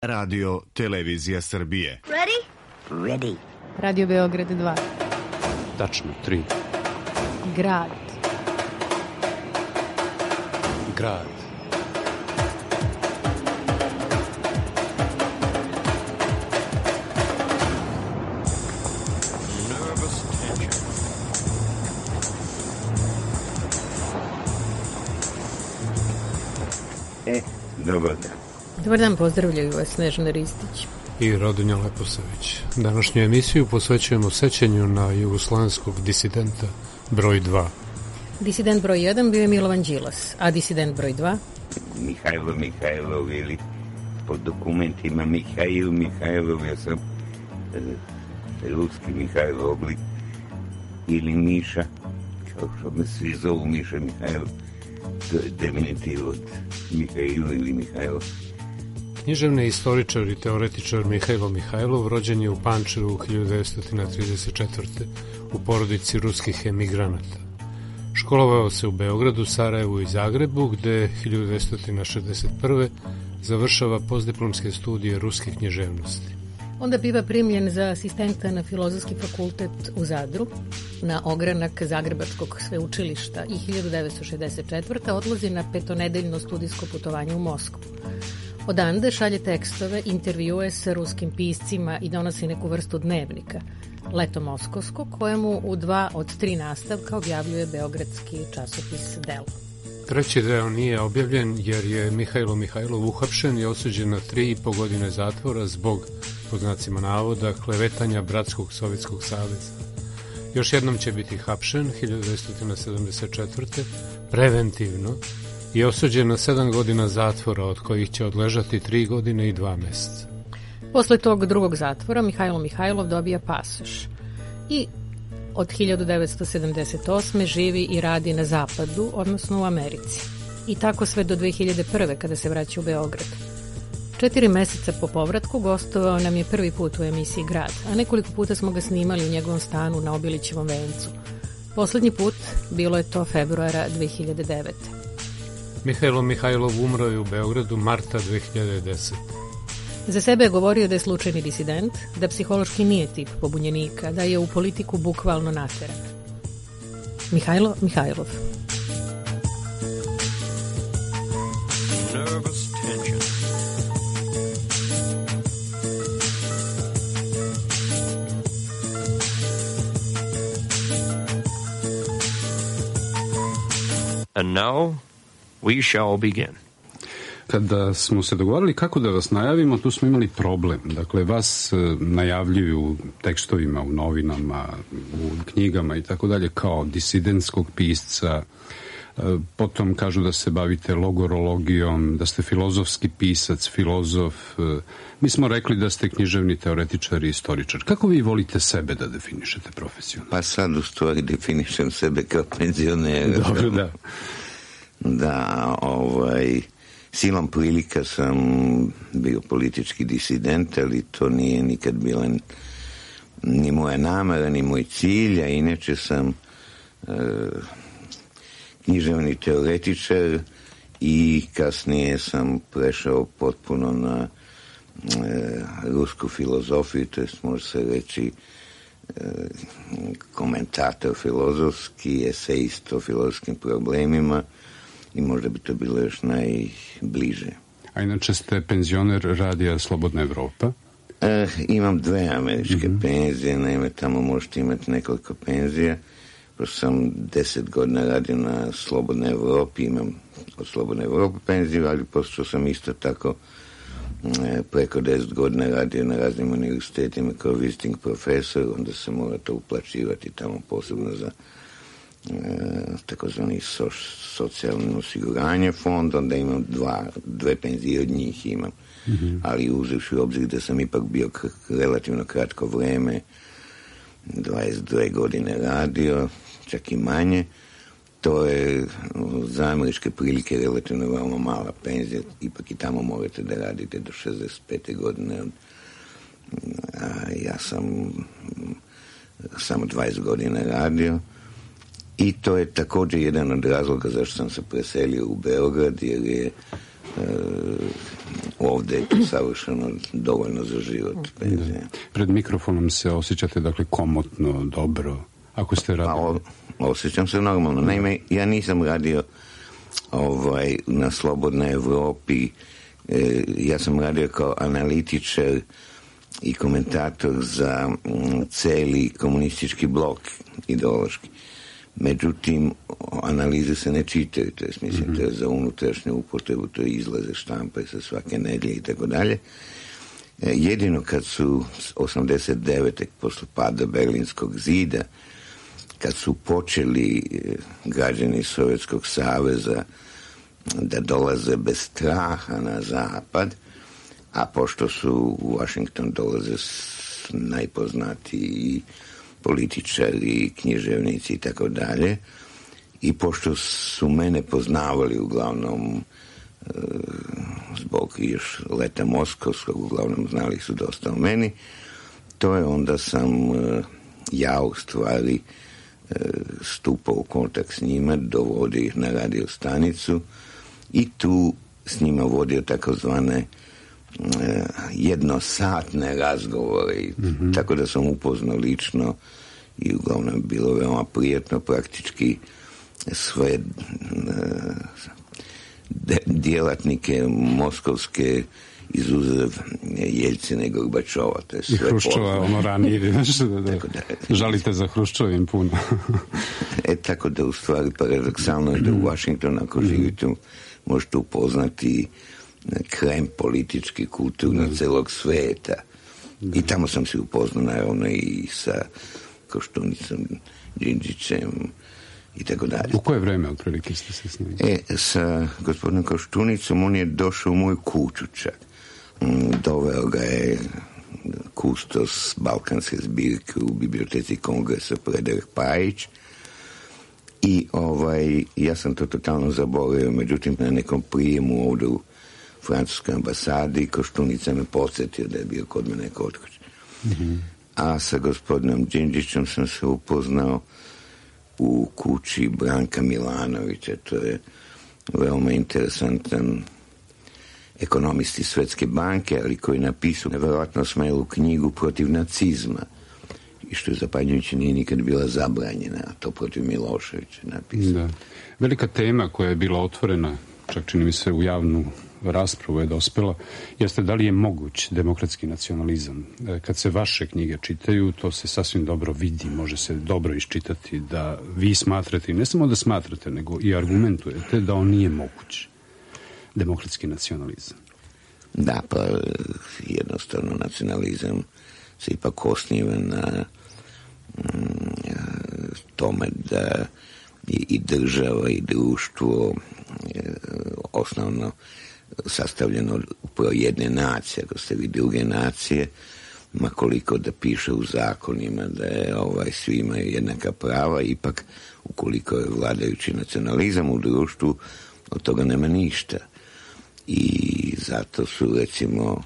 Radio Televizija Srbije. Ready? Ready. Radio Beograd 2. Tačno, 3. Grad. Grad. Dobar dan. Dobar dan, pozdravljaju vas Snežana Ristić I Rodonja Leposavić. Današnju emisiju posvećujemo sećanju na jugoslovenskog disidenta broj 2. Disident broj 1 bio je Milovan Đilas, a disident broj 2? Mihajlo Mihajlov ili po dokumentima Mihajlov, ja sam ruski Mihajlo oblik ili Miša, kao što me svi zovu Miša Mihajlov. To je definitivno od Mihajlo ili Mihajlo. Književni istoričar i teoretičar Mihajlo Mihajlov rođen je u Pančevu 1934. u porodici ruskih emigranata. Školovao se u Beogradu, Sarajevu i Zagrebu, gde 1961. završava postdiplomske studije ruske književnosti. Onda biva primljen za asistenta na Filozofski fakultet u Zadru, na ogranak Zagrebačkog sveučilišta i 1964. odlazi na petonedeljno studijsko putovanje u Moskvu. Odande šalje tekstove, intervjue sa ruskim piscima i donosi neku vrstu dnevnika, Leto moskovsko, kojemu u 2 od 3 nastavka objavljuje beogradski časopis Delo. Treći deo nije objavljen jer je Mihajlo Mihajlov uhapšen i osuđen na 3,5 godine zatvora zbog, pod znacima navoda, klevetanja Bratskog Sovjetskog saveza. Još jednom će biti hapšen 1974. preventivno i osuđen na 7 godina zatvora, od kojih će odležati 3 godine i 2 meseca. Posle tog drugog zatvora Mihajlo Mihajlov dobija pasoš i od 1978. živi i radi na zapadu, odnosno u Americi. I tako sve do 2001. kada se vraća u Beograd. 4 meseca po povratku gostovao nam je prvi put u emisiji Grad, a nekoliko puta smo ga snimali u njegovom stanu na Obilićevom vencu. Poslednji put bilo je to februara 2009. Mihajlo Mihajlov umro je u Beogradu marta 2010. Za sebe je govorio da je slučajni disident, da psihološki nije tip pobunjenika, da je u politiku bukvalno nateran. Mihajlo Mihajlov. Nervous tension. And now we shall begin. Kada smo se dogovorili kako da vas najavimo, tu smo imali problem. Dakle, vas najavljuju u tekstovima, u novinama, u knjigama i tako dalje kao disidentskog pisca. Potom kažu da se bavite logorologijom, da ste filozofski pisac, filozof. Mi smo rekli da ste književni teoretičar i istoričar. Kako vi volite sebe da definišete profesionalno? Pa sad u stvari definišem sebe kao penzioner. Dobro, da. Da, silom prilika sam bio politički disident, ali to nije nikad bila ni moja namera, ni moj cilj, a inače sam književni teoretičar i kasnije sam prešao potpuno na rusku filozofiju, to jest može se reći komentator filozofski, esejist o filozofskim problemima i možda bi to bilo još najbliže. A inače ste penzioner radija Slobodna Evropa? Imam 2 američke penzije, naime tamo možete imati nekoliko penzija. Pošto sam 10 godina radio na Slobodnoj Evropi, imam od Slobodne Evrope penziju, ali pošto sam isto tako preko 10 godina radio na raznim univerzitetima kao visiting profesor, onda se mora to uplaćivati tamo posebno za takozvani socijalno osiguranje fond, onda imam 2 penzije od njih imam. Ali uzevši u obzir da sam ipak bio relativno kratko vreme, 22 godine radio, čak i manje, to je za američke prilike relativno veoma mala penzija, ipak i tamo morate da radite do 65. godine. Ja sam samo 20 godina radio i to je također jedan od razloga zašto sam se preselio u Beograd, jer je ovdje je to savršeno dovoljno za život. Penzija. Pred mikrofonom se osjećate, dakle, komotno, dobro, ako ste radili? Osjećam se normalno. Naime, ja nisam radio na Slobodnoj Evropi. Ja sam radio kao analitičar i komentator za cijeli komunistički blok ideološki. Međutim, analize se ne čitaju, to je, mislim, to je za unutrašnju upotrebu, to je izlaze štampaju sa svake nedjelje i tako dalje. Jedino kad su 89. posle pada Berlinskog zida, kad su počeli građani Sovjetskog saveza da dolaze bez straha na zapad, a pošto su u Washington dolaze najpoznatiji političari, književnici i tako dalje, i pošto su mene poznavali uglavnom zbog još leta moskovskog, uglavnom znali su dosta o meni, to je onda sam ja u stvari stupao u kontakt s njima, dovodio ih na radio stanicu i tu s njima vodio takozvane jednosatne razgovore, tako da sam upoznao lično i uglavnom bilo veoma prijetno, praktički sve djelatnike moskovske izuzev Jeljcina i Gorbačova. To je sve i Hruščova, ranije, žalite za Hruščovim puno. Tako da u stvari paradoksalno je da u Washingtonu, ako živite, možete upoznati krem politički, kulturno celog sveta. I tamo sam se upoznao naravno i sa Koštunicom, Đinđićem i tako dalje. U koje vreme otprilike ste se s njim? Sa gospodinom Koštunicom on je došao u moju kuću čak. Doveo ga je kustos balkanske zbirke u biblioteci Kongresa Predrag Pajić i ja sam to totalno zaboravio, međutim na nekom prijemu ovdje u francuskoj ambasadi Koštunica me podsjetio da je bio kod mene kod kuće. A sa gospodinom Đinđićem sam se upoznao u kući Branka Milanovića. To je veoma interesantan ekonomist iz Svetske banke, ali koji je napisao nevjerojatno smelu knjigu protiv nacizma, i što je zapanjujuće nije nikad bila zabranjena, a to protiv Miloševića napisao. Da. Velika tema koja je bila otvorena, čak čini mi se u javnu raspravu je dospela, jeste da li je moguć demokratski nacionalizam. Kad se vaše knjige čitaju, to se sasvim dobro vidi, može se dobro iščitati da vi smatrate, i ne samo da smatrate, nego i argumentujete da on nije moguć. Demokratski nacionalizam. Da, pa jednostavno nacionalizam se ipak osniva na tome da i država i društvo osnovno sastavljeno upravo jedne nacije. Ako ste vi druge nacije, ma koliko da piše u zakonima da je svi imaju jednaka prava, ipak ukoliko je vladajući nacionalizam u društvu, od toga nema ništa. I zato su recimo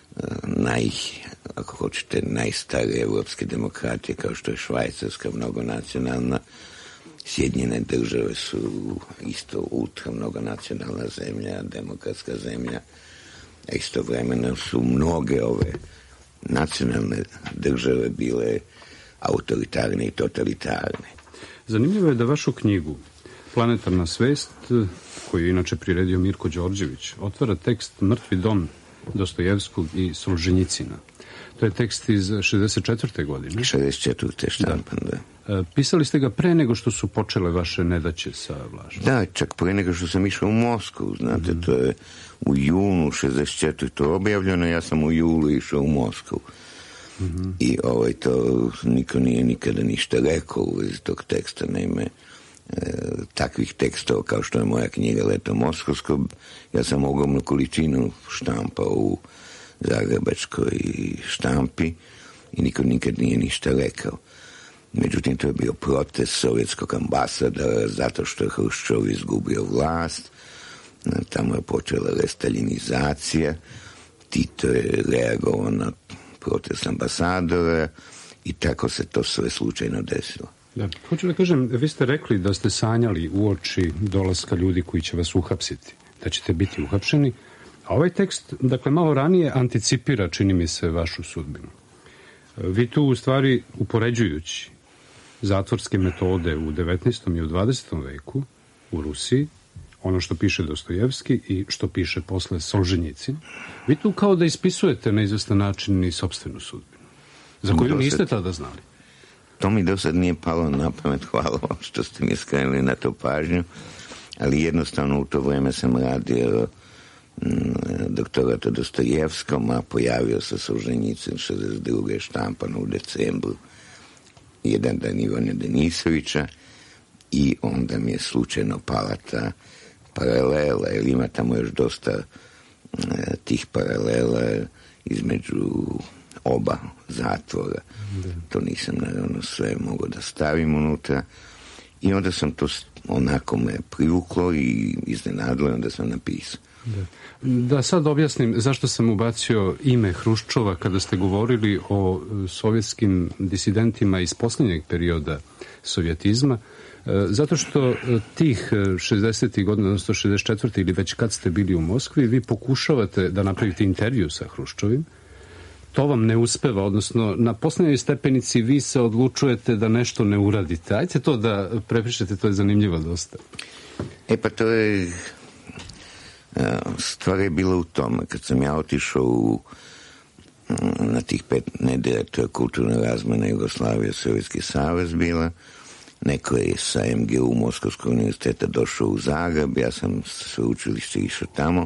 ako hoćete, najstarije evropske demokratije kao što je Švajcarska, mnogonacionalna. Sjedinjene države su isto ultra mnogonacionalna zemlja, demokratska zemlja, a istovremeno su mnoge ove nacionalne države bile autoritarne i totalitarne. Zanimljivo je da vašu knjigu Planetarna svest, koju je inače priredio Mirko Đorđević, otvara tekst Mrtvi dom Dostojevskog i Solženjicina. To je tekst iz 64. godine. 64. štampan, da. Pisali ste ga pre nego što su počele vaše nedaće sa vlašću. Da, čak pre nego što sam išao u Moskvu, znate, to je u junu 64. to objavljeno, ja sam u julu išao u Moskvu. I to niko nije nikada ništa rekao u vezi tog teksta, naime, takvih tekstova kao što je moja knjiga Leto moskovsko, ja sam ogromnu količinu štampao u zagrebačkoj štampi i niko nikad nije ništa rekao. Međutim, to je bio protest sovjetskog ambasadora zato što je Hruščov izgubio vlast, tamo je počela restaljinizacija, Tito je reagovao na protest ambasadora i tako se to sve slučajno desilo. Da. Hoću da kažem, vi ste rekli da ste sanjali uoči dolaska ljudi koji će vas uhapsiti, da ćete biti uhapšeni, A ovaj tekst, dakle, malo ranije anticipira, čini mi se, vašu sudbinu. Vi tu, u stvari, upoređujući zatvorske metode u 19. i u 20. veku u Rusiji, ono što piše Dostojevski i što piše posle Solženjicin, vi tu kao da ispisujete na izvestan način i sopstvenu sudbinu, za koju niste tada znali. To mi do sad nije palo na pamet, hvala vam što ste mi skrenuli na to pažnju, ali jednostavno u to vreme sam radio doktorat o Dostojevskom, a pojavio se Solženjicin 62. štampano u decembru, jedan dan Ivana Denisovića, i onda mi je slučajno pala ta paralela, jer ima tamo još dosta tih paralela između oba zatvora. To nisam naravno sve mogao da stavim unutra, i onda sam to onako me privuklo i iznenadilo, onda sam napisao. Da sad objasnim zašto sam ubacio ime Hruščova kada ste govorili o sovjetskim disidentima iz posljednjeg perioda sovjetizma. Zato što tih 60. godina, odnosno 64. ili već kad ste bili u Moskvi, vi pokušavate da napravite intervju sa Hruščovim. To vam ne uspeva, odnosno na posljednjoj stepenici vi se odlučujete da nešto ne uradite. Ajde to da prepišete, to je zanimljivo dosta. Pa to je... Stvar je bila u tome, kad sam ja otišao na tih 5 nedelja, to je kulturna razmena Jugoslavija, Sovjetski savez bila, neko je sa MGU Moskovskog univerziteta došao u Zagreb, ja sam sveučilište išao tamo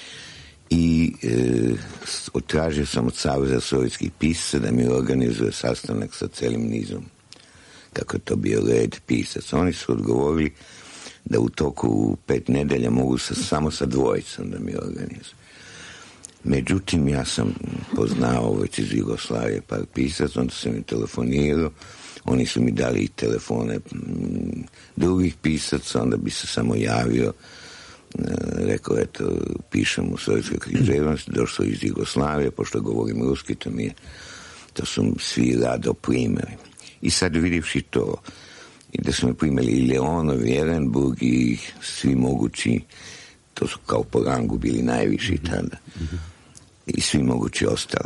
i otražio sam od Saveza sovjetskih pisaca da mi organizuje sastanak sa celim nizom, kako je to bio red pisaca. Oni su odgovorili da u toku 5 nedelja mogu samo sa dvojicom da mi organizuju. Međutim, ja sam poznao već iz Jugoslavije par pisaca, onda sam im telefonirao, oni su mi dali i telefone drugih pisaca, onda bi se samo javio, rekao, eto, pišem u sovjetskoj književnosti, došao iz Jugoslavije, pošto govorim ruski, to su svi rado primili. I sad vidivši to, i da su me primili i Leonov, i Ehrenburg i svi mogući, to su kao po rangu bili najviši tada, i svi mogući ostali.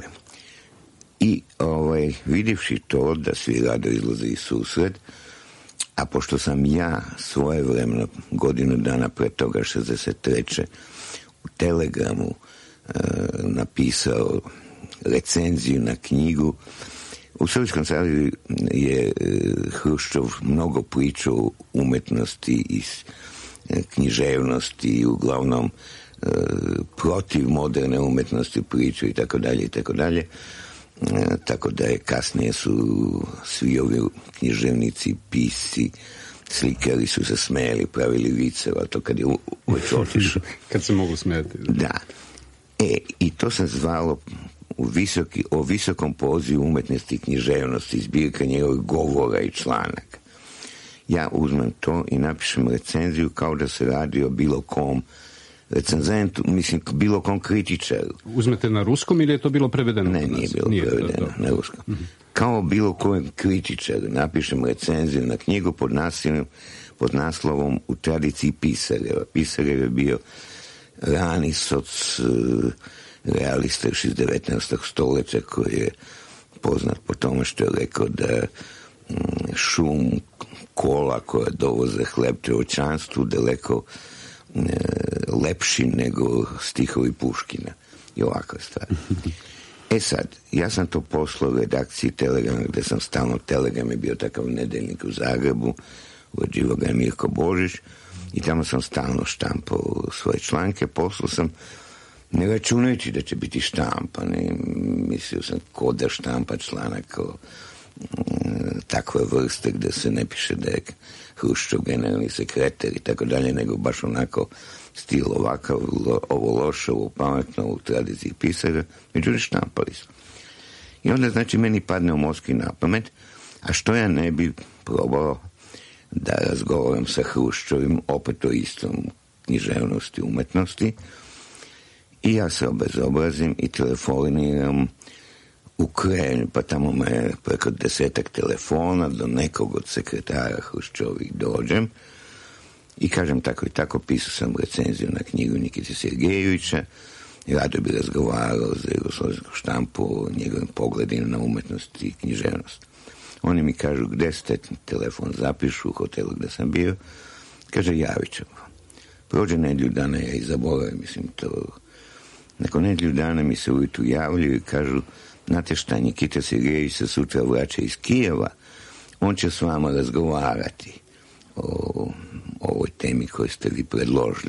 I vidivši to da svi rado izlaze iz susret, a pošto sam ja svojevremeno godinu dana pre toga 63. u Telegramu napisao recenziju na knjigu, u Sovjetskom savezu je Hruščov mnogo pričao o umetnosti i književnosti i uglavnom protiv moderne umetnosti priču i tako dalje i tako dalje. Tako da je kasnije su svi ovi književnici, pisci, slikari su se smejali, pravili viceva, to kad je već otišao. Kad se mogu smijati. Da. I to sam zvalo o visokom pozivu umetnosti i književnosti, zbirka njegovih govora i članaka. Ja uzmem to i napišem recenziju kao da se radi o bilo kom recenzentu, mislim, bilo kom kritičaru. Uzmete na ruskom ili je to bilo prevedeno? Ne, nije bilo prevedeno na ruskom. Kao bilo kojem kritičaru napišem recenziju na knjigu pod naslovom U tradiciji Pisareva. Pisarev je bio rani realista iz 19. stoljeća koji je poznat po tome što je rekao da šum kola koje dovoze hleb čovječanstvu daleko lepši nego stihovi Puškina i ovakva stvar. Sad, ja sam to poslao redakciji Telegrama, gde sam stalno, Telegram je bio takav nedeljnik u Zagrebu, uređivo ga je Mirko Božić, i tamo sam stalno štampao svoje članke, poslao sam, ne računajući da će biti štampan, mislio sam ko da štampa članak o takve vrste gde se ne piše da je Hruščov generalni sekretar i tako dalje, nego baš onako stil ovakav, ovo loše, ovo pametno, u tradiciji pisara, međutim štampali su. I onda, znači, meni padne u Moskvi na pamet, a što ja ne bi probao da razgovaram sa Hruščovim opet o istom književnosti, umetnosti, i ja se obezobrazim i telefoniram u Kremlj, pa tamo me preko 10 telefona do nekog od sekretara Hruščovih dođem i kažem tako i tako, pisao sam recenziju na knjigu Nikite Sergejevića, rado bi razgovarao za jugoslovensku štampu o njegovim pogledima na umetnost i književnost. Oni mi kažu gde ste, telefon zapišu u hotelu gde sam bio, kaže javit ćemo. Prođe nedjelju dana, ja i zaboravim, mislim to. Nakon nedjelju dana mi se ujutru javljaju i kažu, znate šta, Nikita Sergejević se sutra vraća iz Kijeva, on će s vama razgovarati o ovoj temi koju ste vi predložili.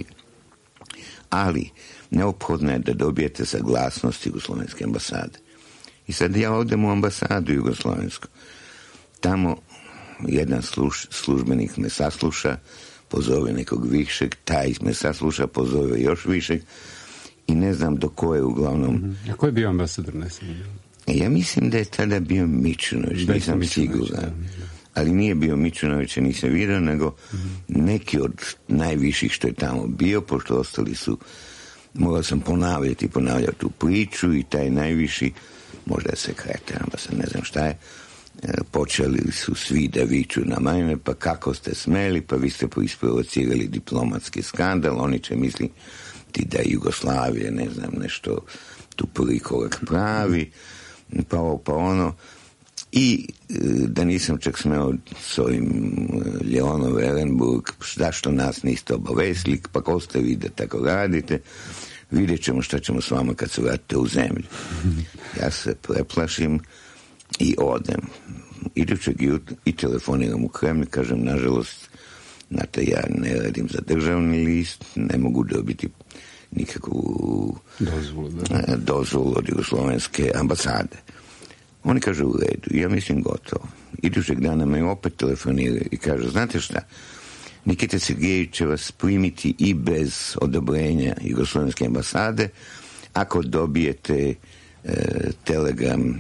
Ali neophodno je da dobijete saglasnost Jugoslovenske ambasade. I sad ja odem u ambasadu Jugoslovensku. Tamo jedan službenik me sasluša, pozove nekog višeg, taj me sasluša, pozove još višeg i ne znam do koje uglavnom... A ko je bio ambasador? Ja mislim da je tada bio Mičunović, nisam siguran. Ali nije bio Mičunović, nisam vidio, nego neki od najviših što je tamo bio, pošto ostali su, morao sam ponavljati tu priču i taj najviši, možda je sekretar, ne znam šta je, počeli su svi da viču na mene, pa kako ste smeli, pa vi ste isprovocirali diplomatski skandal, oni će misliti da je Jugoslavija, ne znam, nešto tu prvi korak pravi, pa ovo, pa ono. I da nisam čak smeo s ovim Leonom Ehrenburg, zašto nas niste obavestili, pa ko ste vi da tako radite, vidjet ćemo šta ćemo s vama kad se vratite u zemlju. Ja se preplašim i odem. Idućeg i telefoniram u Kremlj, kažem, nažalost, znate, ja ne radim za državni list, ne mogu dobiti nikakvu dozvolu od Jugoslovenske ambasade. Oni kažu u redu, ja mislim gotovo. Idućeg dana me opet telefoniraju i kažu, znate šta, Nikita Sergejević će vas primiti i bez odobrenja Jugoslovenske ambasade ako dobijete telegram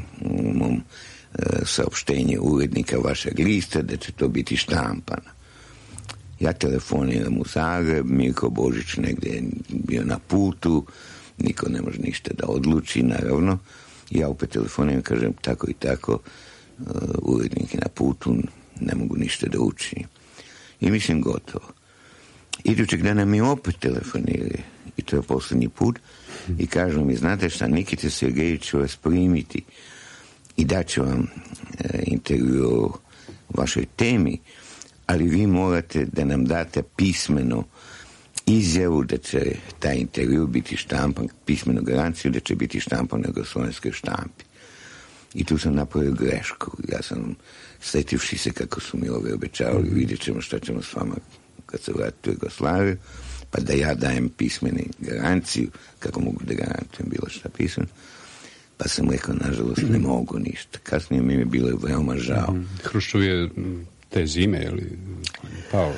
saopštenje urednika vašeg lista da će to biti štampano. Ja telefoniram u Zagreb, Mirko Božić negdje je bio na putu, niko ne može ništa da odluči, naravno. Ja opet telefoniram, kažem tako i tako, urednik je na putu, ne mogu ništa da učinim. I mislim gotovo. Idućeg dana mi opet telefoniraju, i to je posljednji put, i kažu mi, znate šta, Nikita Sergejević će vas primiti i daće vam intervju o vašoj temi, ali vi morate da nam date pismeno izjavu da će taj intervju biti štampan, pismenu garanciju da će biti štampan na jugoslovenskoj štampi. I tu sam napravio grešku. Ja sam, setivši se kako su mi ove obećavali, vidjet ćemo šta ćemo s vama kad se vrati u Jugoslaviju, pa da ja dajem pismeni garanciju, kako mogu da garantujem bilo šta pismeno. Pa sam rekao, nažalost, ne mogu ništa. Kasnije mi je bilo veoma žao. Hruščov je te zime, je li pao?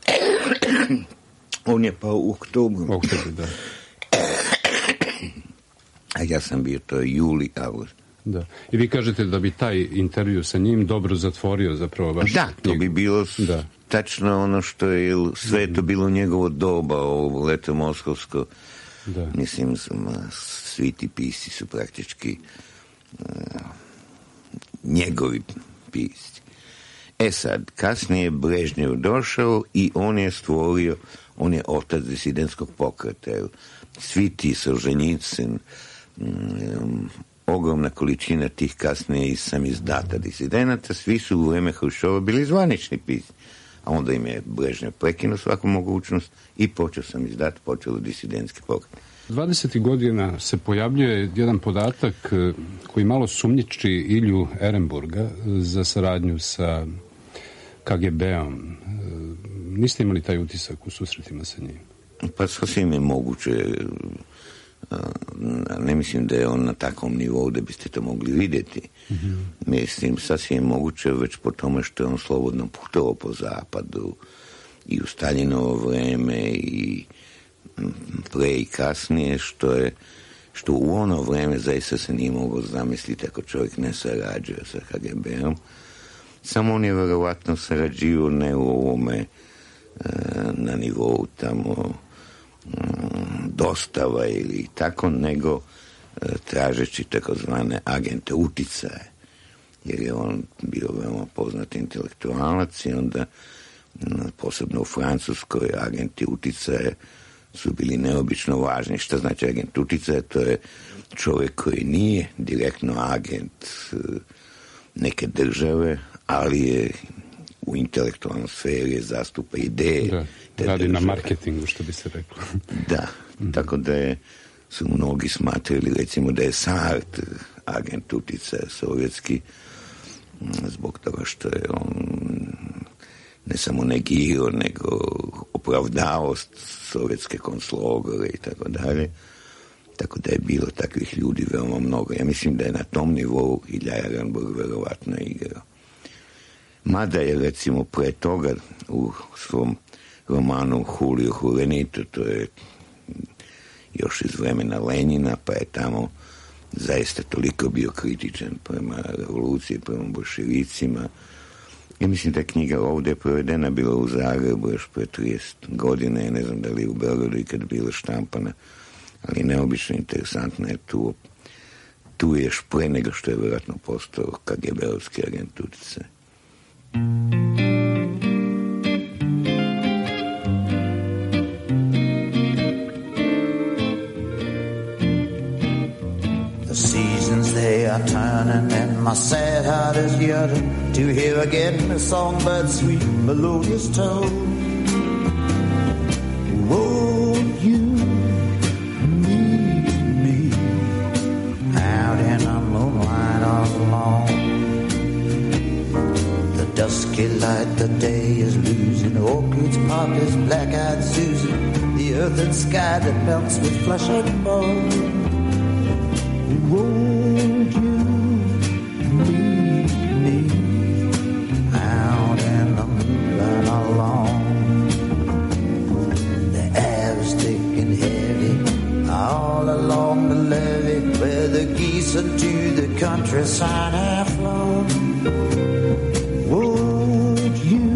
On je pao u oktobru. U oktobru, da. A ja sam bio to juli, avgust. Da. I vi kažete da bi taj intervju sa njim dobro zatvorio zapravo vašu knjigu. Da, to bi bilo tačno ono što je sve to bilo njegovo doba, ovo leto moskovsko. Da. Mislim, svi ti pisci su praktički njegovi pisci. Sad, kasnije je Brežnjev došao i on je stvorio, on je otac disidentskog pokreta. Svi ti Solženjicin, ogromna količina tih kasnije sam izdata disidenata, svi su u vreme Hruščova bili zvanični pisci. A onda im je Brežnjev prekinuo svaku mogućnost i počeo sam izdati, počelo disidentski pokret. 20. godina se pojavljuje jedan podatak koji malo sumnjiči Ilju Ehrenburga za saradnju sa KGB-om. Niste imali taj utisak u susretima sa njim? Pa sasvim je moguće. Ne mislim da je on na takvom nivou da biste to mogli vidjeti. Mislim, sasvim je moguće već po tome što je on slobodno putovao po zapadu i u Staljinovo vreme i pre i kasnije, što u ono vreme zaista se nije moglo zamisliti ako čovjek ne sarađuje sa KGB-om. Samo on je verovatno sarađivao ne u ovome na nivou tamo dostava ili tako, nego tražeći takozvane agente uticaje. Jer je on bio veoma poznat intelektualac i onda posebno u Francuskoj agenti uticaje su bili neobično važni. Šta znači agent uticaja? To je čovjek koji nije direktno agent neke države, ali je u intelektualnoj sferi, zastupa ideje. Da, radi na marketingu, što bi se reklo. Da, tako da su mnogi smatrali, recimo, da je Sartre agent uticaja sovjetski, zbog toga što je on ne samo negirao, nego opravdao sovjetske konslogore i tako dalje. Tako da je bilo takvih ljudi veoma mnogo. Ja mislim da je na tom nivou Ilja Ehrenburg verovatno igrao. Mada je, recimo, pre toga u svom romanu Julio Juvenito, to je još iz vremena Lenjina, pa je tamo zaista toliko bio kritičan prema revoluciji, prema bolševicima. Ja mislim da je knjiga ovdje provedena bila u Zagrebu još pre 30 godina, ja ne znam da li je u Beogradu ikad bila štampana, ali neobično interesantno je tu je još pre nego što je vjerojatno postao KGB-ovski agent uticaja. The seasons they are turning and my sad heart is yearning to hear again the songbird's sweet melodious tone. Won't you meet me out in the moonlight all alone? The dusky light, the day is losing, orchids, poppies, black-eyed Susan, the earth and sky that melts with flesh and bone. Won't you meet me out in the moonlight alone? The air is thick and heavy all along the levee where the geese into the countryside have flown. Won't you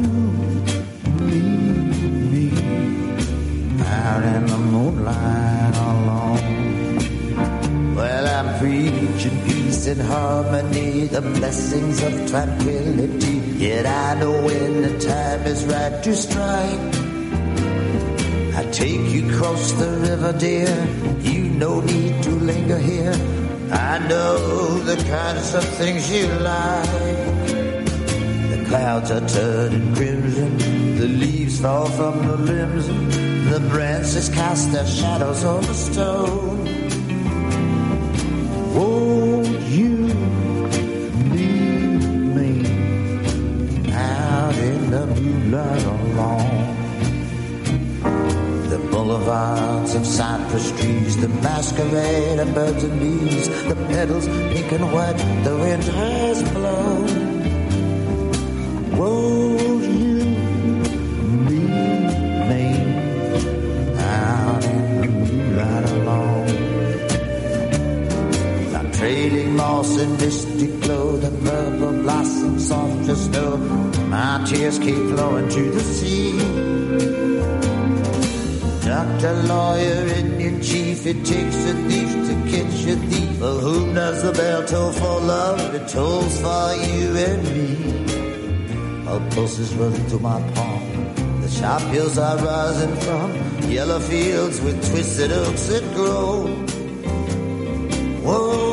meet me out in the moonlight alone? Well, I'm preaching peace and harmony, the blessings of tranquility. Yet I know when the time is right to strike. I take you across the river, dear. You no need to linger here. I know the kinds of things you like. The clouds are turning crimson, the leaves fall from the limbs, the branches cast their shadows on the stone. Won't you meet me out in the moonlight alone? The boulevards of cypress trees, the masquerade of birds and bees, the petals pink and white, the wind has blown. Won't you meet me out in the moonlight alone? Trading moss and misty glow, the purple blossoms soft as snow. My tears keep flowing to the sea. Doctor, lawyer, Indian chief, it takes a thief to catch a thief. For whom does the bell toll for love? It tolls for you and me. All pulses run through my palm. The sharp hills are rising from yellow fields with twisted oaks that grow. Whoa.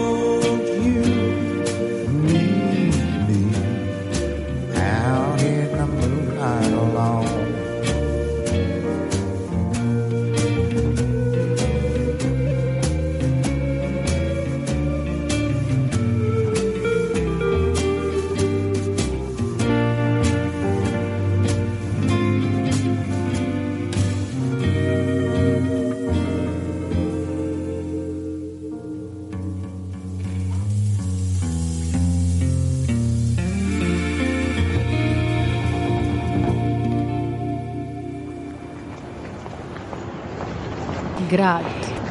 Grad.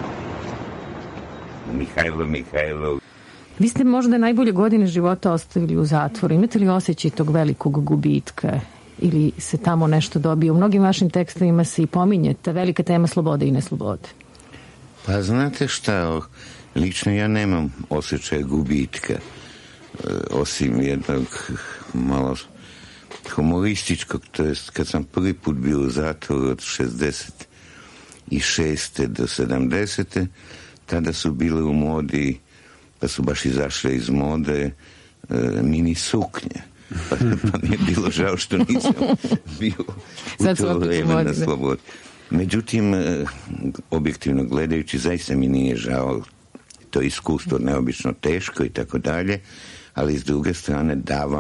Mihajlov. Vi ste možda najbolje godine života ostavili u zatvoru. Imate li osjećaj tog velikog gubitka? Ili se tamo nešto dobije? U mnogim vašim tekstovima se i pominje ta velika tema slobode i neslobode. Pa znate šta, lično ja nemam osjećaj gubitka. Osim jednog malo humorističkog, to jest kad sam prvi put bio u zatvoru od do 70. Tada su bile u modi, pa su baš izašle iz mode mini suknje. Pa mi je bilo žao što nisam bio u to vreme na slobodi. Međutim, objektivno gledajući, zaista mi nije žao, to iskustvo neobično teško i tako dalje, ali s druge strane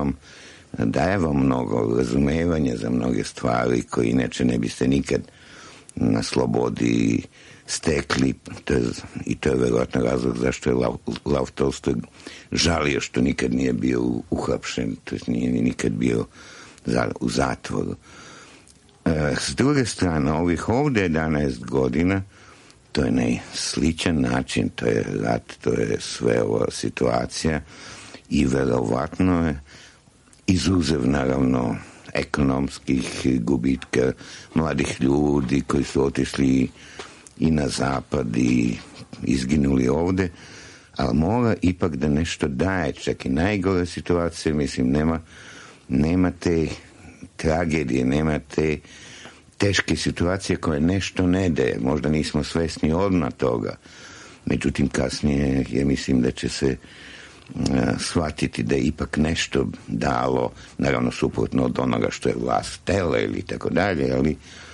daje vam mnogo razumevanja za mnoge stvari koje inače ne biste nikad na slobodi stekli, i to je verovatno razlog zašto je Lav Tolstoj žalio što nikad nije bio uhapšen, to jest nije nikad bio u zatvoru. S druge strane, ovih ovdje 11 godina, to je najsličan način, to je rat, to je sve ova situacija i verovatno je izuzev naravno ekonomskih gubitka mladih ljudi koji su otišli i na zapad i izginuli ovdje, ali mora ipak da nešto daje, čak i najgore situacije, mislim, nema te tragedije, nema te teške situacije koje nešto ne daje. Možda nismo svesni odmah toga, međutim kasnije ja mislim da će se shvatiti da je ipak nešto dalo, naravno suprotno od onoga što je vlast htela ili tako dalje, ali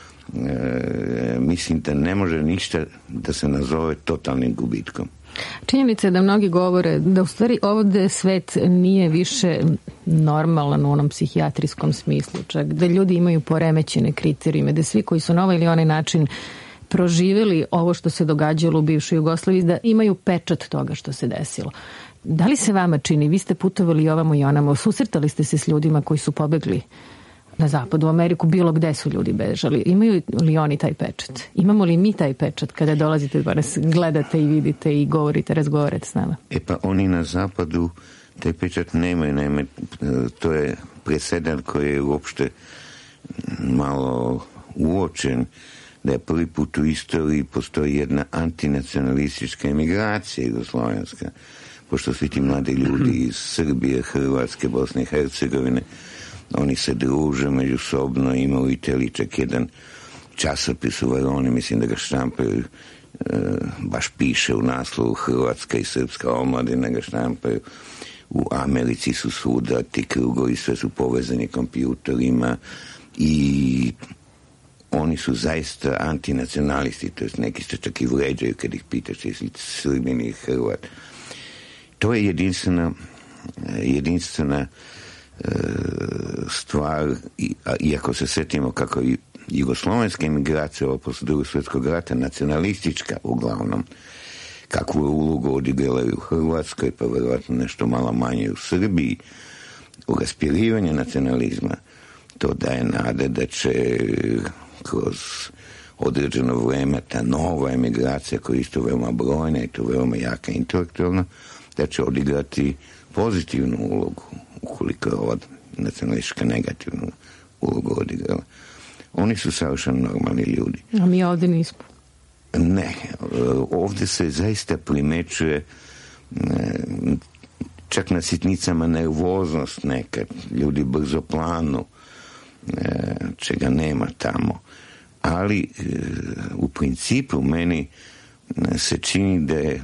mislim da ne može ništa da se nazove totalnim gubitkom. Činjenica je da mnogi govore da u stvari ovdje svet nije više normalan u onom psihijatrijskom smislu, čak da ljudi imaju poremećene kriterijume, da svi koji su na ovaj ili onaj način proživjeli ovo što se događalo u bivšoj Jugoslaviji, da imaju pečat toga što se desilo. Da li se vama čini, vi ste putovali ovamo i onamo, susretali ste se s ljudima koji su pobegli na zapad, u Ameriku, bilo gde su ljudi bežali. Imaju li oni taj pečat? Imamo li mi taj pečat kada dolazite da nas gledate i vidite i govorite, razgovarate s nama? Pa oni na zapadu taj pečat nemaju, naime, to je presedan koji je uopšte malo uočen, da je prvi put u istoriji postoji jedna antinacionalistička emigracija jugoslovenska, pošto svi ti mladi ljudi iz Srbije, Hrvatske, Bosne i Hercegovine, oni se druže međusobno, ima u Italiji čak jedan časopis u Veroni, mislim da ga štampaju, baš piše u naslovu Hrvatska i srpska omladina, ga štampaju. U Americi su svuda ti krugovi, sve su povezani kompjutorima i oni su zaista antinacionalisti, to jest neki se čak i vređaju kad ih pitaš jesi Srbin ili Hrvat. To je jedinstvena stvar, iako se sjetimo kako je jugoslovenska emigracija posle Drugog svjetskog rata nacionalistička uglavnom, kakvu je ulogu odigrala u Hrvatskoj, pa verovatno nešto malo manje u Srbiji, u raspirivanju nacionalizma, to daje nade da će kroz određeno vrijeme ta nova emigracija koja je isto veoma brojna i to veoma jaka intelektualna, da će odigrati pozitivnu ulogu, ukoliko je ova nacionalistička negativnu ulogu odigrala. Oni su savršeno normalni ljudi. A mi ovdje nismo. Ne, ovdje se zaista primećuje čak na sitnicama nervoznost nekad, ljudi brzo planu, čega nema tamo. Ali u principu meni se čini da je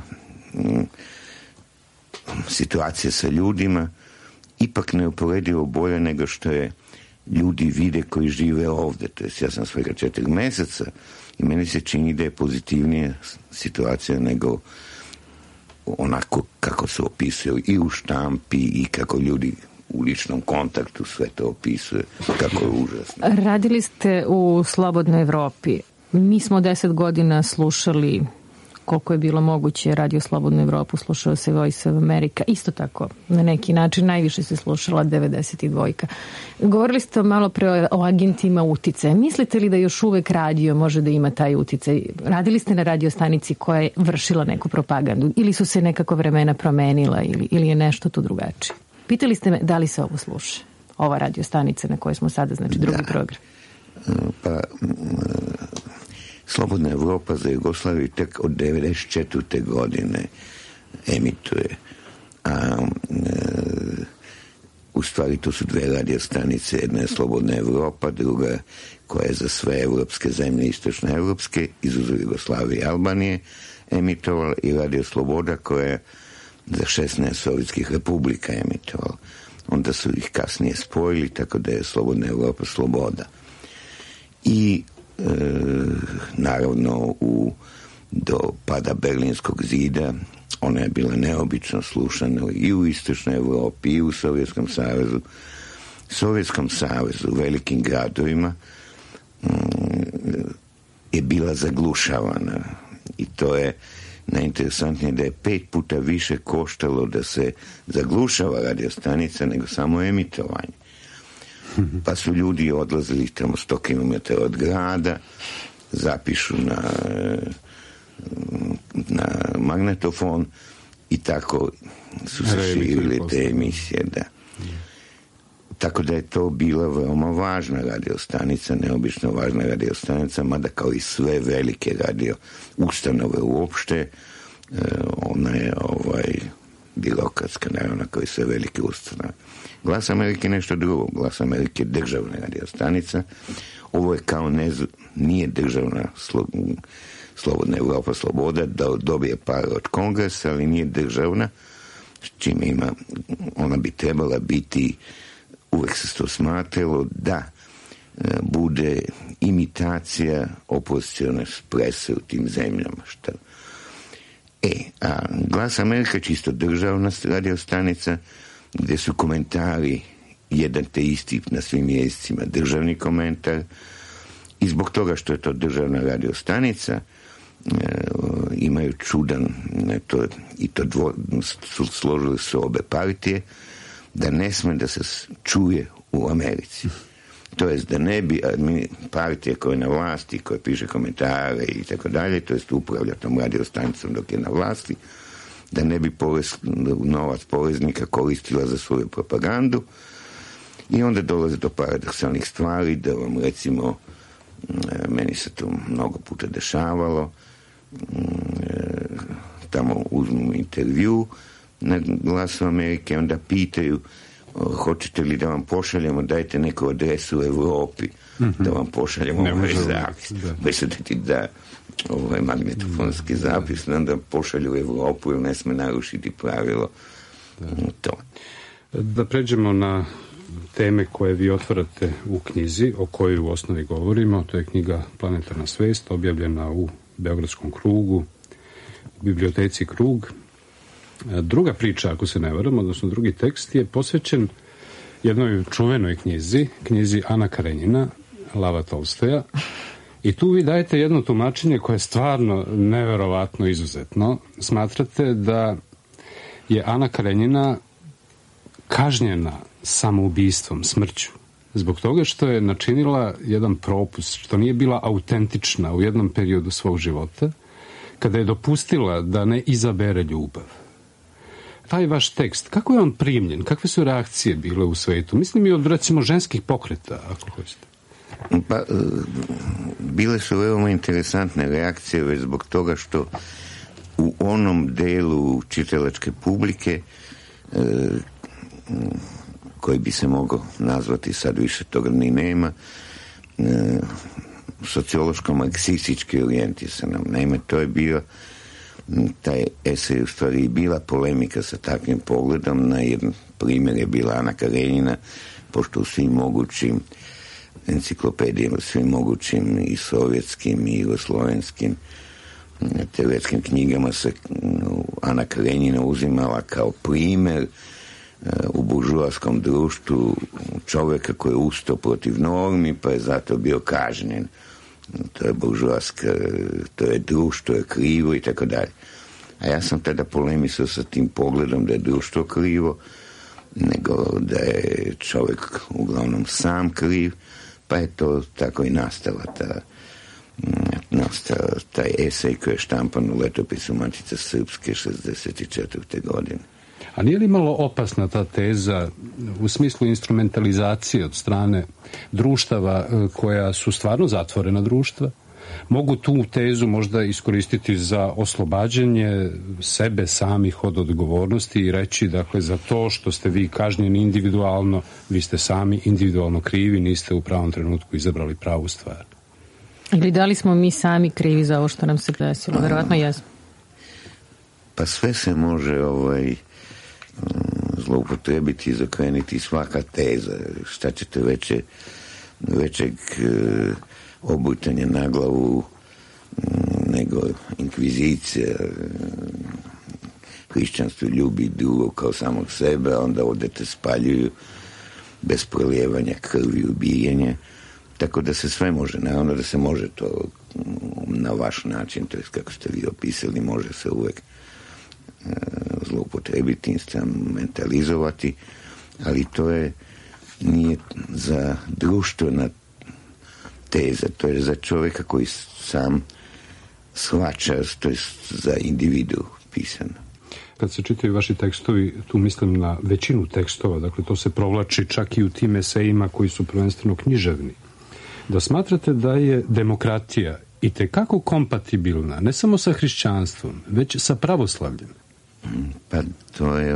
situacija sa ljudima ipak neuporedivo bolje nego što je ljudi vide koji žive ovdje. To jest, ja sam svega 4 mjeseca i meni se čini da je pozitivnija situacija nego onako kako se opisuje i u štampi i kako ljudi u ličnom kontaktu sve to opisuje, kako je užasno. Radili ste u Slobodnoj Evropi. Mi smo 10 godina slušali, koliko je bilo moguće, Radio Slobodnu Evropu, slušao se Voice of America, isto tako, na neki način najviše se slušala 92. Govorili ste malo pre o agentima uticaja. Mislite li da još uvek radio može da ima taj uticaj? Radili ste na radio stanici koja je vršila neku propagandu ili su se nekako vremena promenila ili je nešto tu drugačije? Pitali ste me da li se ovo sluša, ova radio stanica na kojoj smo sada, znači drugi program. Pa Slobodna Evropa za Jugoslaviju tek od 94. godine emituje. A u U stvari to su dve radiostanice, jedna je Slobodna Evropa, druga koja je za sve evropske zemlje, istočne evropske, izuzev Jugoslavije i Albanije, emitovala, i Radio Sloboda koja je za 16 sovjetskih republika emitovala. Onda su ih kasnije spojili, tako da je Slobodna Evropa Sloboda. I naravno do pada Berlinskog zida ona je bila neobično slušana i u istočnoj Evropi i u Sovjetskom savezu. Sovjetskom savezu, u velikim gradovima, je bila zaglušavana. I to je najinteresantnije da je 5 puta više koštalo da se zaglušava radiostanica nego samo emitovanje. Pa su ljudi odlazili tamo 100 km od grada, zapišu na magnetofon i tako su se širili te emisije, da. Tako da je to bila veoma važna radiostanica, neobično važna radiostanica, mada kao i sve velike radio ustanove uopšte, ona je birokratska, naravno, kao i sve velike ustanove. Glas Amerike je nešto drugo. Glas Amerike je državna radiostanica. Ovo je kao nije državna Slobodna Evropa Sloboda, da dobije pare od Kongresa, ali nije državna, s čime ona bi trebala biti, uvek se to smatralo, da bude imitacija opozicione prese u tim zemljama. A Glas Amerika je čisto državna radiostanica, gde su komentari jedan te isti na svim jezicima, državni komentar, i zbog toga što je to državna radiostanica, imaju čudan, su složili se obe partije, da ne sme da se čuje u Americi. To jest da ne bi partija koja je na vlasti, koja piše komentare i tako dalje, to jest upravlja tom radiostanicom dok je na vlasti, da ne bi novac poreznika koristila za svoju propagandu. I onda dolaze do paradoksalnih stvari, da vam recimo, meni se to mnogo puta dešavalo, tamo uzmu intervju na Glasu Amerike, onda pitaju hoćete li da vam pošaljemo, dajte neku adresu u Evropi, da vam pošaljemo ovaj zapis. Bez da ti da ovaj magnetofonski zapis, onda pošalju u Evropu jer ne sme narušiti pravilo. To. Da pređemo na teme koje vi otvarate u knjizi, o kojoj u osnovi govorimo. To je knjiga Planetarna svest, objavljena u Beogradskom krugu, u biblioteci Krug. Druga priča, ako se ne varam, odnosno drugi tekst, je posvećen jednoj čuvenoj knjizi Ana Karenjina, Lava Tolstoja. I tu vi dajete jedno tumačenje koje je stvarno neverovatno izuzetno. Smatrate da je Ana Karenjina kažnjena samoubistvom, smrću, zbog toga što je načinila jedan propust, što nije bila autentična u jednom periodu svog života, kada je dopustila da ne izabere ljubav. Taj vaš tekst, kako je on primljen? Kakve su reakcije bile u svetu? Mislim i od, recimo, ženskih pokreta, ako hoćete. Pa, bile su veoma interesantne reakcije, već zbog toga što u onom delu čitalačke publike koji bi se mogao nazvati, sad više toga ni nema, sociološko-marksistički orijentisanom. Naime, to je bio taj esej u stvari bila polemika sa takvim pogledom. Na jedan primjer je bila Ana Karenjina, pošto u svim mogućim enciklopedijama, svim mogućim i sovjetskim i jugoslovenskim teoretskim knjigama se Ana Karenjina uzimala kao primjer u buržoaskom društvu čovjeka koji je ustao protiv normi, pa je zato bio kažnjen. To je buržoaska, to je društvo je krivo i tako dalje. A ja sam tada polemisao sa tim pogledom da je društvo krivo, nego da je čovjek uglavnom sam kriv, pa je to tako i nastala taj esej koji je štampan u letopisu Matice Srpske 64. godine. A nije li malo opasna ta teza u smislu instrumentalizacije od strane društava koja su stvarno zatvorena društva, mogu tu tezu možda iskoristiti za oslobađanje sebe samih od odgovornosti i reći, dakle, za to što ste vi kažnjeni individualno, vi ste sami individualno krivi, niste u pravom trenutku izabrali pravu stvar. Ili da li smo mi sami krivi za ovo što nam se desilo? Verovatno jesmo. Pa sve se može zloupotrebiti i zakrenuti, svaka teza. Šta ćete većeg obutanja na glavu nego inkvizicija. Hrišćanstvo ljubi drugog kao samog sebe, a onda odete spaljuju bez prolijevanja krvi, ubijanja. Tako da se sve može, naravno da se može to na vaš način, to je kako ste vi opisali, može se uvek zloupotrebiti, instrumentalizovati, ali to nije za društvena teza, to je za čovjeka koji sam shvaća, to je za individu pisano. Kad se čitaju vaši tekstovi, tu mislim na većinu tekstova, dakle to se provlači čak i u tim esejima koji su prvenstveno književni. Da smatrate da je demokratija itekako kompatibilna, ne samo sa hrišćanstvom, već sa pravoslavljem? Pa to je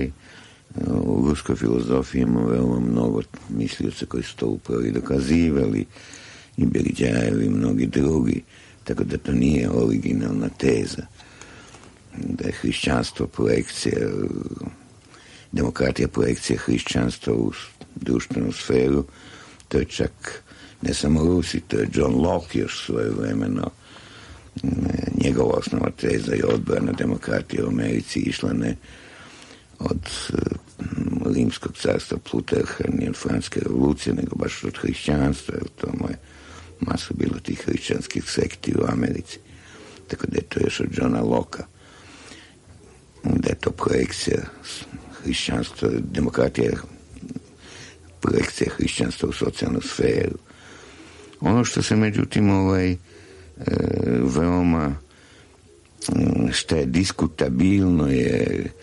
u ruskoj filozofiji ima veoma mnogo mislioca koji su to upravo i dokazivali, i Berđajev i mnogi drugi, tako da to nije originalna teza. Da je hrišćanstvo projekcija, demokratija projekcija hrišćanstva u društvenu sferu, to je čak ne samo Rusi, to je John Locke još svojevremeno, njegova osnova teza i odbrana demokratije u Americi išla ne od rimskog carstva Plutarha, ni od francuske revolucije, nego baš od hrišćanstva, jer to je masu bilo tih hrišćanskih sekti u Americi. Tako da je to još od Johna Locke. Da je to projekcija hrišćanstva, demokratija je projekcija hrišćanstva u socijalnu sferu. Ono što se međutim veoma što je diskutabilno je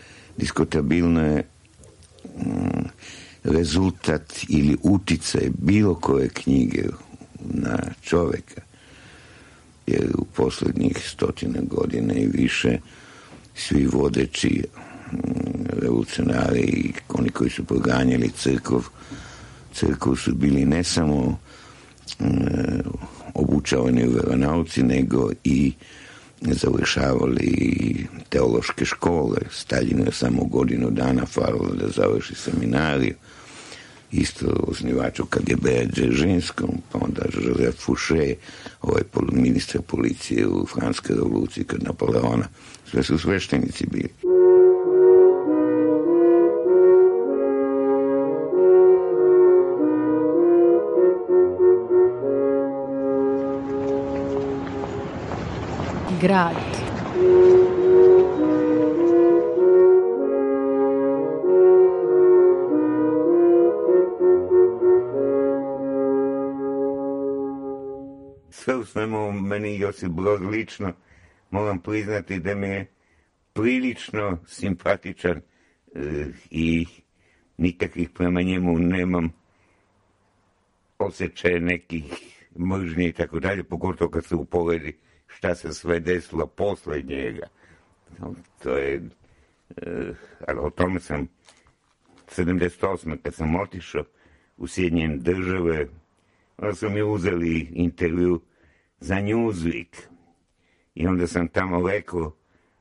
rezultat ili uticaj bilo koje knjige na čovjeka, jer u posljednjih 100 godina i više svi vodeći revolucionari i oni koji su proganjali crkvu su bili ne samo obučavani u veronauci, nego i završavali teološke škole. Staljinu je samo godinu dana falilo da završi seminariju. Isto osnivaču KGB-a Dzeržinskog, pa onda Joseph Fouché, ministar policije u francuskoj revoluciji kod Napoleona. Sve su sveštenici bili. Grad. Sve u svemu, meni Josip Broz lično moram priznati da mi je prilično simpatičan i nikakvih prema njemu nemam osjećaje nekih mržnje i tako dalje, pogotovo kad se uporedi šta se sve desilo posle njega. To je, ali o tome sam 78. kad sam otišao u Sjedinjene Države, onda su mi uzeli intervju za Newsweek i onda sam tamo rekao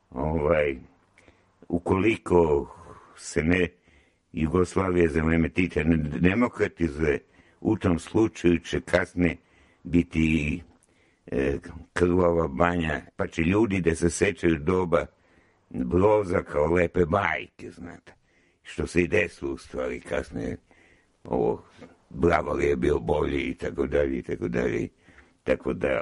ukoliko se ne Jugoslavija za vreme Tita ne demokratizuje, u tom slučaju će kasnije biti krvava banja, pa će ljudi da se sećaju doba Broza kao lepe bajke, znate. Što se i desilo u stvari kasnije, ovo Bravor je bio bolji i tako dalje i tako dalje. Tako da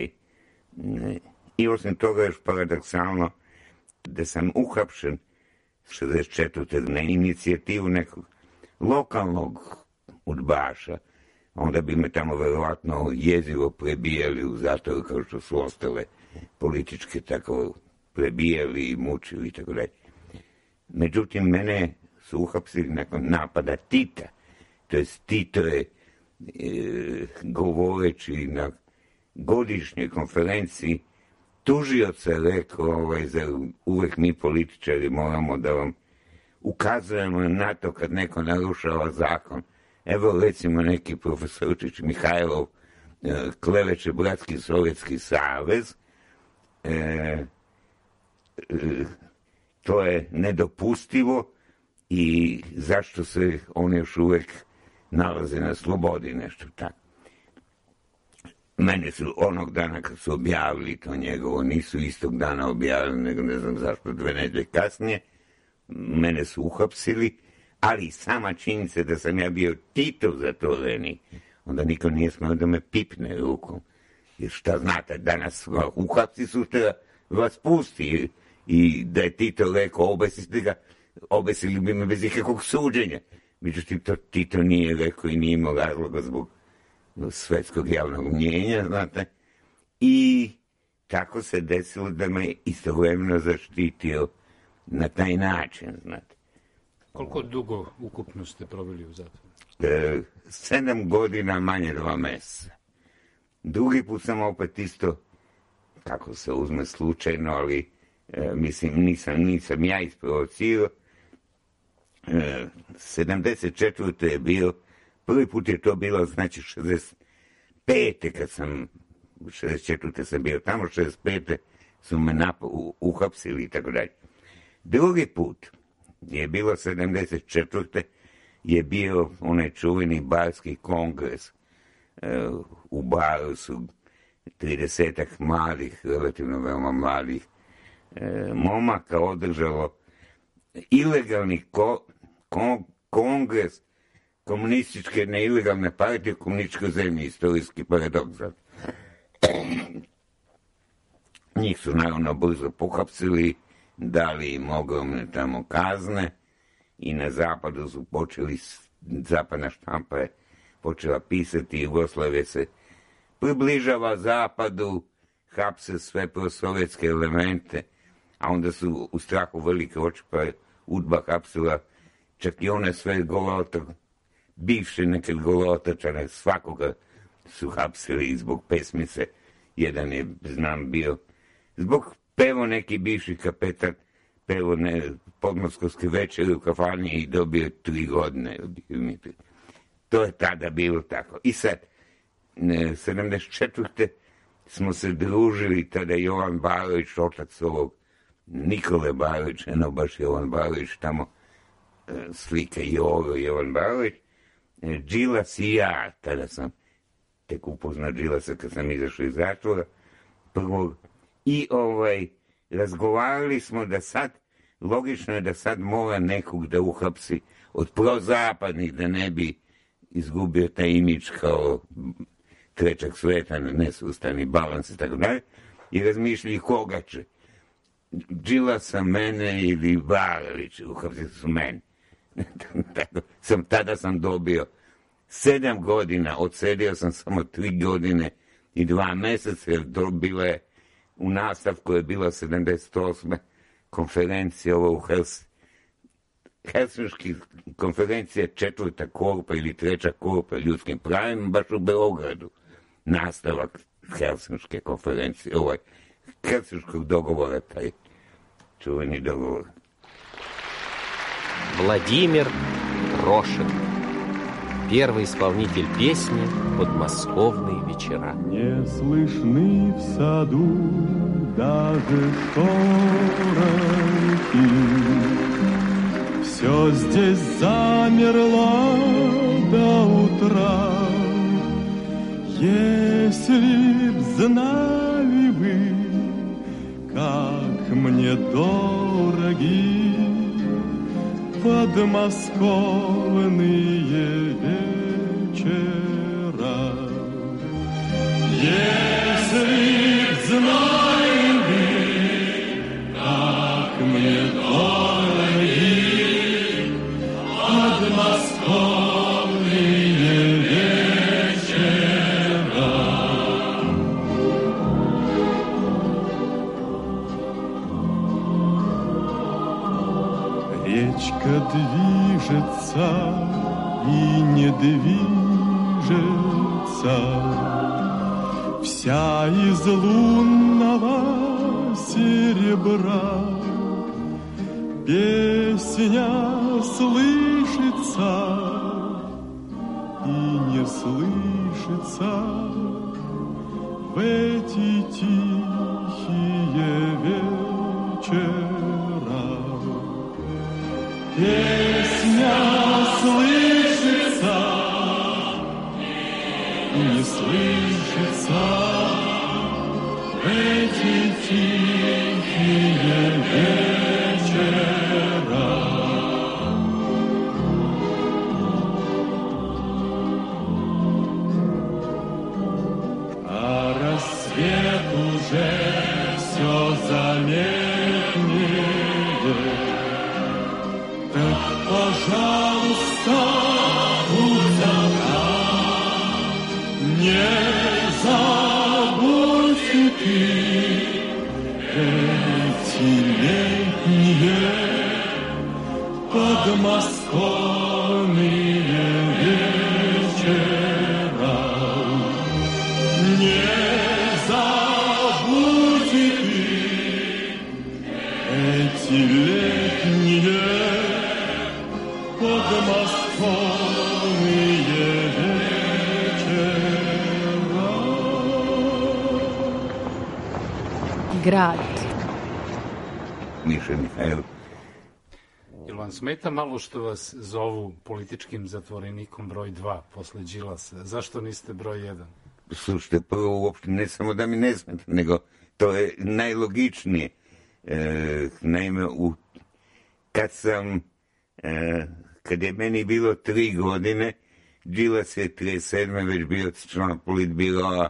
i osim toga još paradoksalno da sam uhapšen 64. na inicijativu nekog lokalnog udbaša, onda bi me tamo verovatno jezivo prebijali u zatvoru kao što su ostale političke tako prebijali i mučili i tako dalje. Međutim, mene su uhapsili nakon napada Tita. To jest Tito je govoreći na godišnjoj konferenciji tužioc je rekao, za uvek mi političari moramo da vam ukazujemo na to kad neko narušava zakon. Evo recimo neki profesorčić Mihajlov kleveće Bratski Sovjetski savez. To je nedopustivo i zašto se on još uvek nalaze na slobodi, nešto tako. Mene su onog dana kad su objavili to njegovo, nisu istog dana objavili, nego ne znam zašto 2 nedelje kasnije, mene su uhapsili, ali sama činjenica da sam ja bio Titov zatvorenik, onda niko nije smeo da me pipne rukom. Jer šta znate, danas uhapsi sutra vas pusti i da je Tito rekao obesili bi me bez ikakvog suđenja. Međutim, to Tito nije rekao i nije imao razloga zbog svetskog javnog mnjenja, znate. I tako se desilo da me istovremeno zaštitio na taj način, znate. Koliko dugo ukupno ste proveli u zatvoru? 7 godina, manje 2 meseca. Drugi put sam opet isto, kako se uzme slučajno, ali mislim nisam ja isprovocirao. 74. je bio, prvi put je to bilo, znači 65. kad sam, 64. sam bio tamo, 65. su me uhapsili i tako dalje. Drugi put je bilo 74. je bio onaj čuveni barski kongres. U baru su 30-ak mladih, relativno veoma mladih momaka održalo ilegalni kongres komunističke neilegalne partije u komunističkoj zemlji, istorijski paradoks. Njih su naravno brzo pohapsili, dali im ogromne tamo kazne i na zapadu su počeli, zapadna štampa je počela pisati, Jugoslavija se približava zapadu, hapse sve prosovjetske elemente, a onda su u strahu velike oči pa je UDBA hapsila čak i one sve bivše neke golotačane, svakoga su hapsili zbog pesmice. Jedan je, znam, bio zbog pevo neki bivši kapetan, pevo podmoskovske večeri u kafani i dobio 3 godine. To je tada bilo tako. I sad, 74. smo se družili, tada Jovan Barović, otac ovog Nikole Barovića, no baš Jovan Barović, tamo slike Jovan Barović, Đilas i ja, tada sam tek upoznao Đilasa kad sam izašao iz zatvora prvog, i razgovarali smo da sad, logično je da sad mora nekog da uhapsi od prozapadnih, da ne bi izgubio taj imidž kao trećeg sveta, nesustavni balans i tako dalje, i razmišljali koga će. Đilasa, mene ili Barović, uhapsili su mene. Tada sam dobio 7 godina, odsedio sam samo 3 godine i 2 meseca, jer to bila je u nastavku je bila 78. konferencija ovo u Helsinški konferencija, 4. korpa ili 3. korpa ljudskim pravima, baš u Beogradu. Nastavak Helsinške konferencije, Helsinškog dogovora, taj čuveni dogovor. Владимир Рошин. Первый исполнитель песни «Подмосковные вечера». Не слышны в саду даже шорохи. Все здесь замерло до утра. Если б знали вы, как мне дороги подмосковные вечера. Если б знали вы, как мне дороги подмосковные вечера. Речка движется и не движется, вся из лунного серебра. Песня слышится и не слышится в эти тихие вечера. Песня слышится и не слышится в эти тихие вечера. А рассвет уже все заметнее. Так, пожалуйста, будь одна, не забудь и ты эти летние подмосковные вечера. Не забудь и ты эти летние подмосковные вечера. Grad. Miša Mihajlov. Jel vam smeta malo što vas zovu političkim zatvorenikom broj 2 posle Đilasa? Zašto niste broj 1? Slušajte, prvo uopšte ne samo da mi ne smeta, nego to je najlogičnije. Naime, kad je meni bilo 3 godine, Đilas je 37. već bio član politbiroa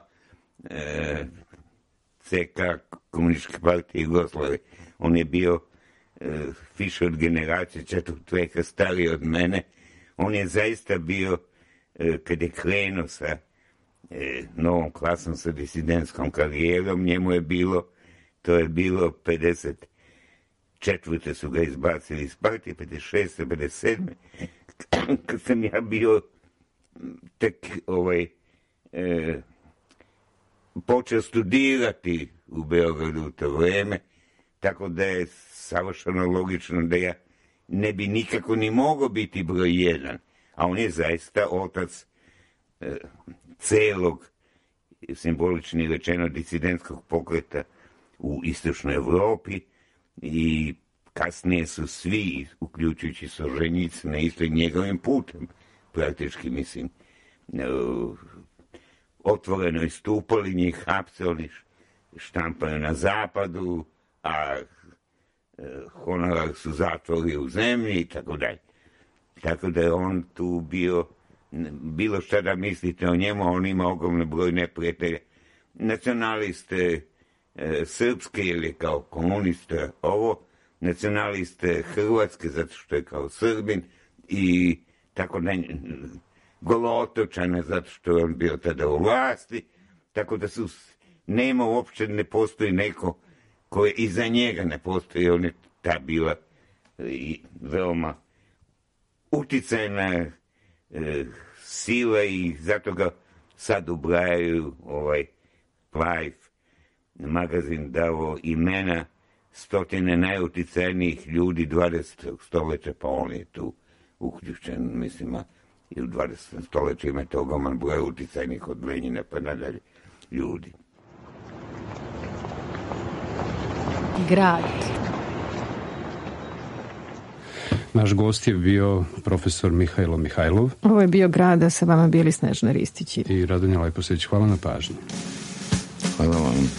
CK Komunističke partije Jugoslavije. On je bio više od generacije 4. veka stariji od mene. On je zaista bio, kad je krenuo sa novom klasom, sa disidentskom karijerom, njemu je bilo, to je bilo 54. su ga izbacili iz partije, 56. 57. Kad sam ja bio tek počeo studirati u Beogradu u to vreme, tako da je savršeno logično da ja ne bi nikako ni mogao biti broj 1, a on je zaista otac celog, simbolični rečeno, disidentskog pokreta u istočnoj Evropi i kasnije su svi, uključujući Solženjicina, isto i njegovim putem, praktički, mislim, otvoreno istupali, njih hapsili, štampaju na zapadu, a honorar su zatvori u zemlji i tako dalje. Tako da je on tu bio, bilo šta da mislite o njemu, on ima ogromni broj neprijatelja. Nacionaliste srpske ili kao komunista ovo, nacionaliste hrvatske zato što je kao Srbin i tako da Golotočane zato što je on bio tada u vlasti, tako da su, nema uopće, ne postoji neko koje iza njega ne postoji, on je ta bila i veoma uticajna sila i zato ga sad ubrajaju Plive magazin dao imena 100 najuticajnijih ljudi 20. stoljeća, pa on je tu uključen, mislim, i u 20. stoljeću ima to ogroman broj uticajnih od Lenjina pa nadalje ljudi. Grad. Naš gost je bio profesor Mihajlo Mihajlov. Ovo je bio Grad, a sa vama bili Snežana Ristići i Radonja Leposeć. Hvala na pažnji. Hvala vam.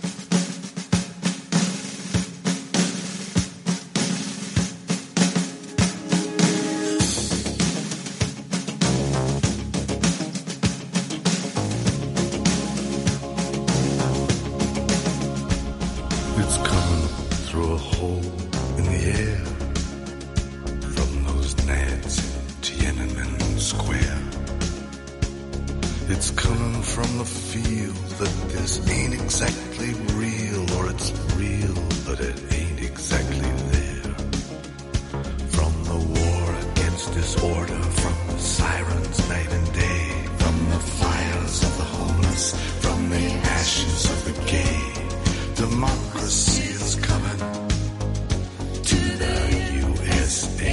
disorder, from the sirens night and day, from the fires of the homeless, from the ashes of the gay. Democracy is coming to the USA.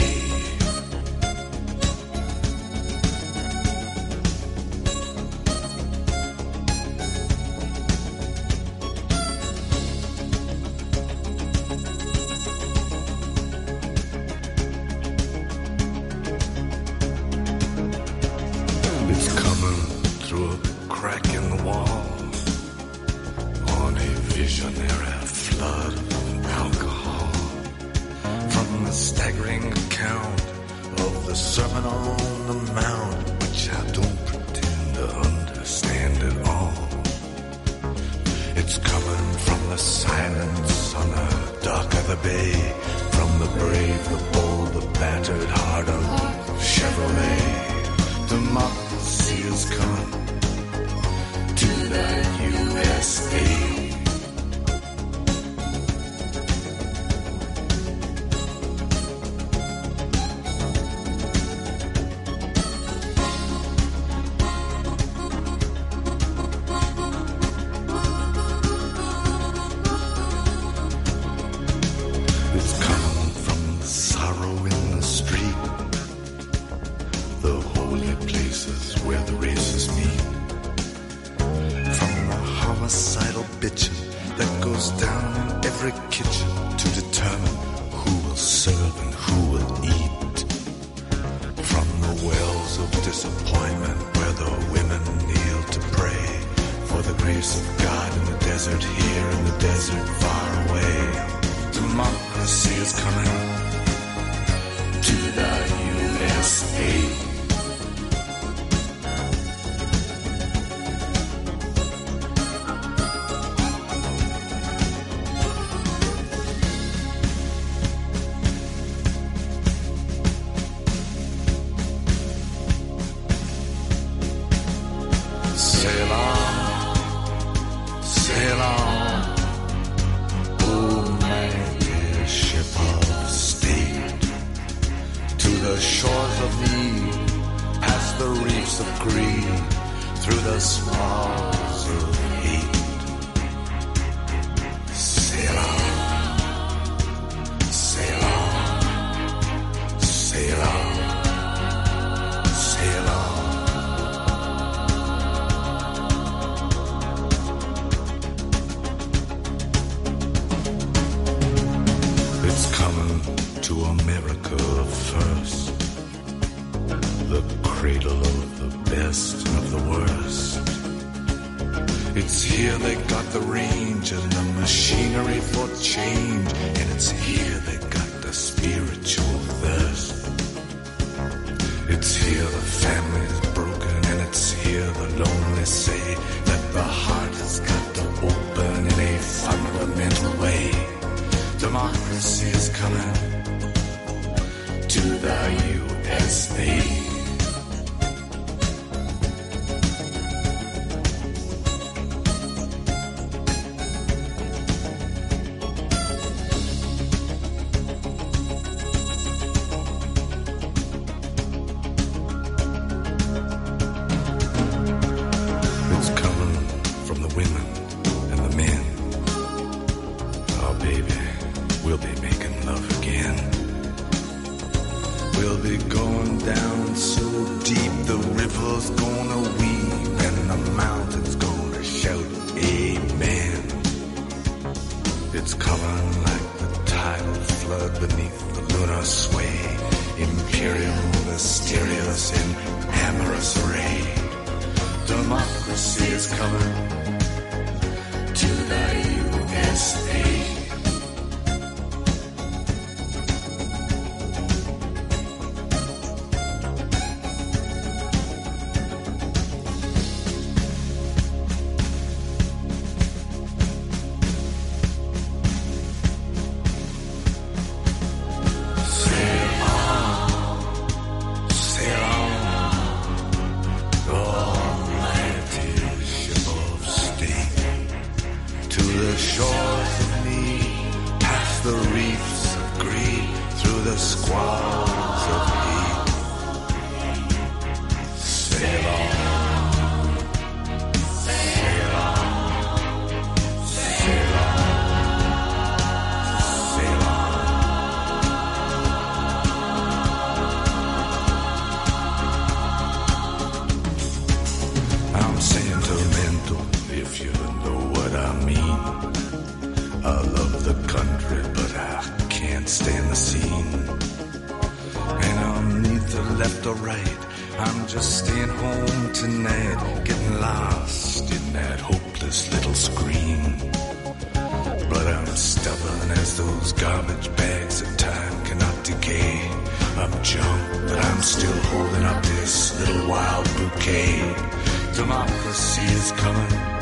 It's coming through a crack in the wall on a visionary flood of alcohol. From the staggering account of the Sermon on the Mount, which I don't pretend to understand at all. It's coming from the silence on the dock of the bay, from the brave, the bold, the battered heart of Chevrolet. Democracy is coming to the USA. It's coming from the sorrow in the street, the holy places where the races meet. From the homicidal bitching that goes down in every kitchen to determine who will serve and who will eat. From the wells of disappointment where the women kneel to pray for the grace of God in the desert here, in the desert far away. Democracy is coming to the USA. Sail on, oh mighty ship of state, to the shores of need, past the reefs of greed, through the swallows of hate. Sail on, sail on, sail on, sail on. It's coming to America first, the cradle of the best and of the worst. It's here they got the range and the machinery for change, and it's here they got the spiritual thirst. It's here the family's broken, and it's here the lonely say that the heart has got to open in a fundamental way. Democracy is coming to the USA. It's coming from the women and the men. Oh, baby, we'll be making love again. We'll be going down so deep the river's gonna weep and the mountains gonna shout amen. It's coming like the tidal flood beneath the lunar sway, imperial, mysterious, in amorous ray. Democracy is coming to the USA. Shores of me left or right. I'm just staying home tonight, getting lost in that hopeless little screen. But I'm stubborn as those garbage bags that time cannot decay. I'm junk, but I'm still holding up this little wild bouquet. Democracy is coming.